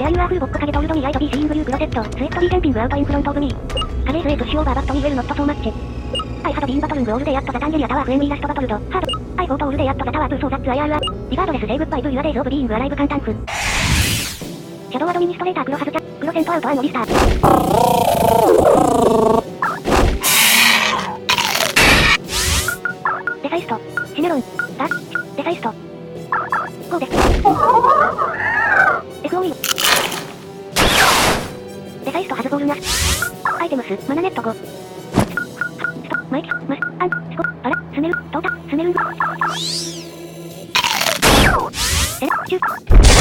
There you are full box影トールドミーアイトビーシーイングユークロセット。スイットリージャンピングアウトインフロントオブミー。カレースエイプッシュオーバーバットミーウェルノットソーマッチ。I had been battling all day at the Tangeria Tower when we last battled. Hard. I fought all day at the tower too so that's why I are. Regardless say goodbye to your days of being alive簡単符。シャドウアドミニストレータークロハズチャ。クロセントアウトアノリスター。デサイスト。シメロン。ダデサイスト。こうです。FOE。デサイストハズボールナス。アイテムス、マナネット5。マイキ、マス、アン、スコ、パラ、スメル、トータ、スメルン。セレ、チュー。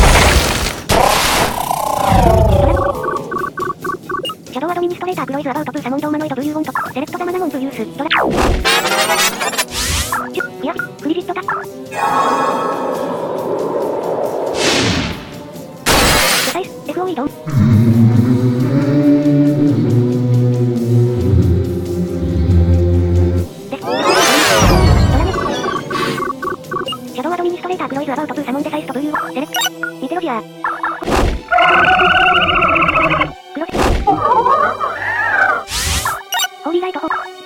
シャドウアドミニストレータークロイズアバウトプーサモンドーマノイドブリューウォント。セレクトザマナモンプユース、ドラ。チュ、イヤビ、フリジットタ。デサイス、FOE ドン。ミニストレータークロイズアバウトプーサモンデサイストブルーセレクトミテロジアークロセホーリーライトホ